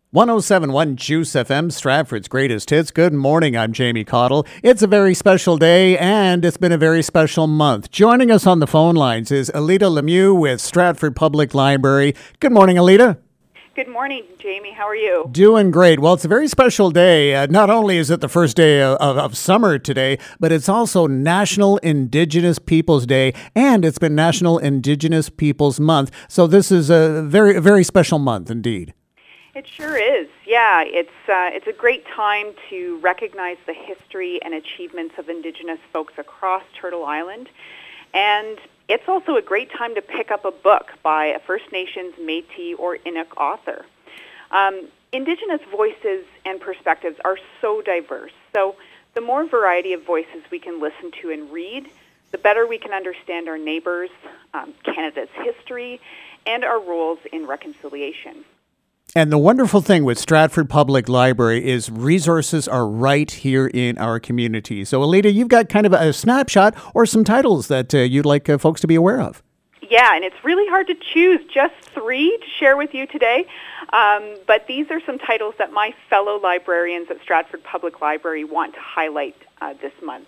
1071 Juice FM, Stratford's greatest hits. Good morning, I'm Jamie Cottle. It's a very special day, and it's been a very special month. Joining us on the phone lines is Alida Lemieux with Stratford Public Library. Good morning, Alida. Good morning, Jamie. How are you? Doing great. Well, it's a very special day. Not only is it the first day of summer today, but it's also National Indigenous Peoples Day, and it's been National Indigenous Peoples Month. So this is a very special month indeed. It sure is. Yeah, it's a great time to recognize the history and achievements of Indigenous folks across Turtle Island. And it's also a great time to pick up a book by a First Nations, Métis, or Inuk author. Indigenous voices and perspectives are so diverse. So the more variety of voices we can listen to and read, the better we can understand our neighbors, Canada's history, and our roles in reconciliation. And the wonderful thing with Stratford Public Library is resources are right here in our community. So, Alida, you've got kind of a snapshot or some titles that you'd like folks to be aware of. Yeah, and it's really hard to choose just three to share with you today. But these are some titles that my fellow librarians at Stratford Public Library want to highlight this month.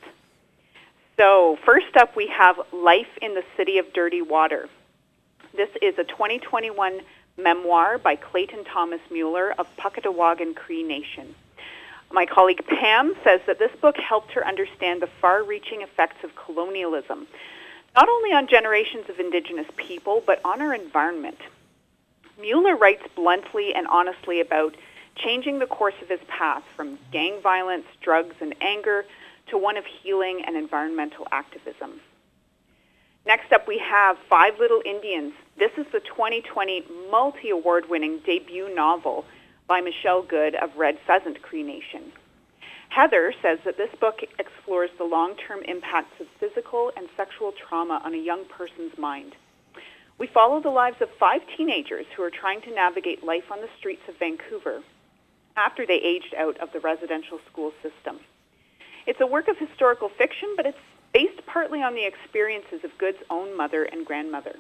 So, first up, we have Life in the City of Dirty Water. This is a 2021 memoir by Clayton Thomas Mueller of Puckatawagan Cree Nation. My colleague Pam says that this book helped her understand the far-reaching effects of colonialism, not only on generations of Indigenous people, but on our environment. Mueller writes bluntly and honestly about changing the course of his path from gang violence, drugs, and anger to one of healing and environmental activism. Next up, we have Five Little Indians. This is the 2020 multi-award-winning debut novel by Michelle Good of Red Pheasant Cree Nation. Heather says that this book explores the long-term impacts of physical and sexual trauma on a young person's mind. We follow the lives of 5 teenagers who are trying to navigate life on the streets of Vancouver after they aged out of the residential school system. It's a work of historical fiction, but it's based partly on the experiences of Good's own mother and grandmother.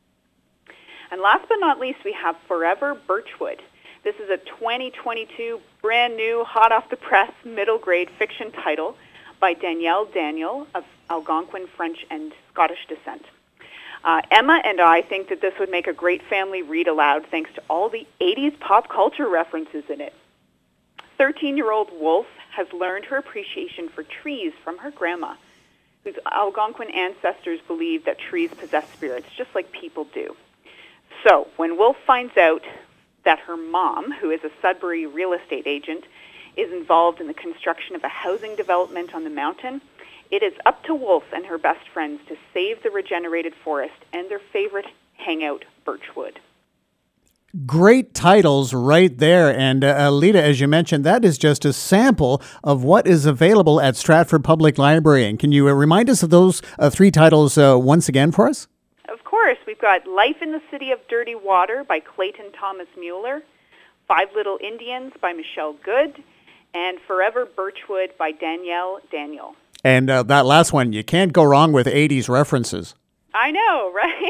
And last but not least, we have Forever Birchwood. This is a 2022 brand new, hot off the press, middle grade fiction title by Danielle Daniel of Algonquin French and Scottish descent. Emma and I think that this would make a great family read aloud thanks to all the 80s pop culture references in it. 13-year-old Wolf has learned her appreciation for trees from her grandma, whose Algonquin ancestors believed that trees possess spirits, just like people do. So, when Wolf finds out that her mom, who is a Sudbury real estate agent, is involved in the construction of a housing development on the mountain, it is up to Wolf and her best friends to save the regenerated forest and their favorite hangout, Birchwood. Great titles right there. And Alida, as you mentioned, that is just a sample of what is available at Stratford Public Library. And can you remind us of those 3 titles once again for us? Of course. We've got Life in the City of Dirty Water by Clayton Thomas Mueller, Five Little Indians by Michelle Good, and Forever Birchwood by Danielle Daniel. And that last one, you can't go wrong with 80s references. I know, right?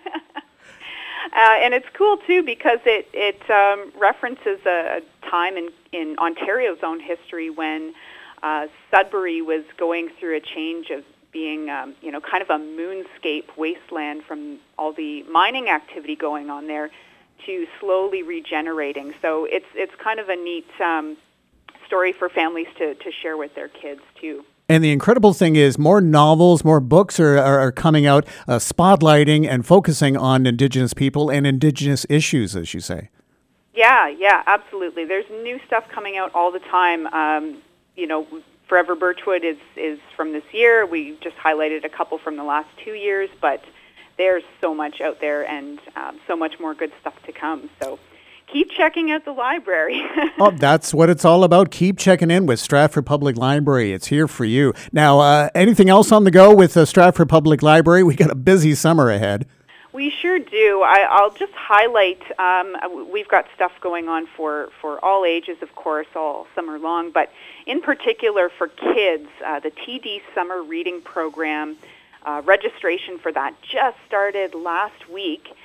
And it's cool, too, because it references a time in Ontario's own history when Sudbury was going through a change of being, kind of a moonscape wasteland from all the mining activity going on there to slowly regenerating. So it's kind of a neat story for families to share with their kids, too. And the incredible thing is more novels, more books are coming out, spotlighting and focusing on Indigenous people and Indigenous issues, as you say. Yeah, absolutely. There's new stuff coming out all the time. Forever Birchwood is from this year. We just highlighted a couple from the last 2 years, but there's so much out there and so much more good stuff to come. So keep checking out the library. Oh, that's what it's all about. Keep checking in with Stratford Public Library. It's here for you. Now, anything else on the go with Stratford Public Library? We got a busy summer ahead. We sure do. I'll just highlight, we've got stuff going on for all ages, of course, all summer long, but in particular for kids, the TD Summer Reading Program, registration for that just started last week.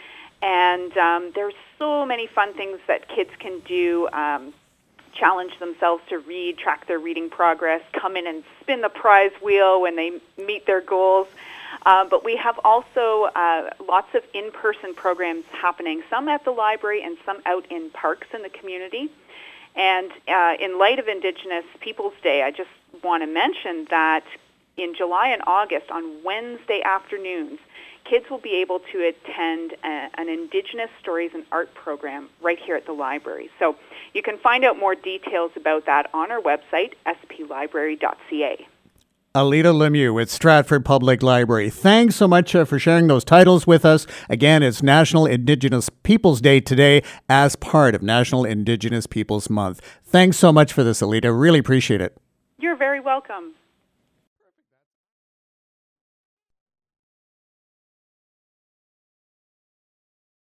And there's so many fun things that kids can do. Challenge themselves to read, track their reading progress, come in and spin the prize wheel when they meet their goals. But we have also lots of in-person programs happening, some at the library and some out in parks in the community. And in light of Indigenous Peoples Day, I just want to mention that in July and August, on Wednesday afternoons, kids will be able to attend an Indigenous Stories and Art program right here at the library. So you can find out more details about that on our website, splibrary.ca. Alida Lemieux with Stratford Public Library. Thanks so much for sharing those titles with us. Again, it's National Indigenous Peoples Day today as part of National Indigenous Peoples Month. Thanks so much for this, Alida. Really appreciate it. You're very welcome.